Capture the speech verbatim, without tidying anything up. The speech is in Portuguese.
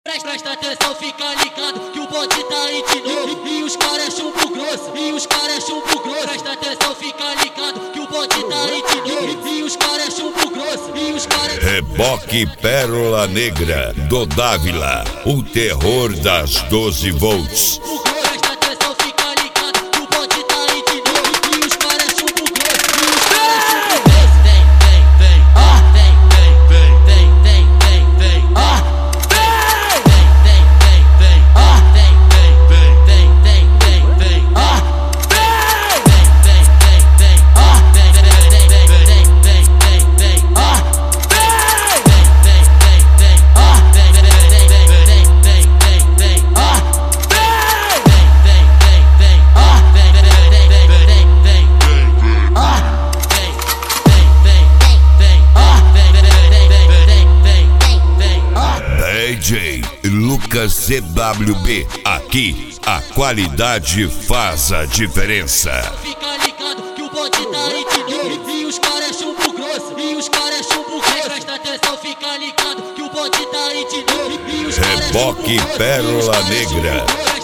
Presta atenção, fica ligado que o bonde tá aí de novo. E os cara é chumbo grosso, e os cara é chumbo grosso. Presta atenção, fica ligado que o bonde tá aí de novo. E os cara é chumbo grosso, e os cara é... Reboque Pérola Negra do Dávila, o terror das doze volts. Presta atenção, fica ligado que o bonde tá aí de novo. E os cara é chumbo grosso, e os cara é chumbo grosso. Vem, vem, vem, ah, vem, vem, vem, vem, vem, vem, vem, ah. D J Lucas C W B, aqui a qualidade faz a diferença. Fica ligado que o bonde tá aí de novo. E os cara é chumbo grosso, e os cara é chumbo grosso. Presta atenção, fica ligado que o bonde tá aí de novo. E os cara é chumbo grosso, Reboque Pérola Negra.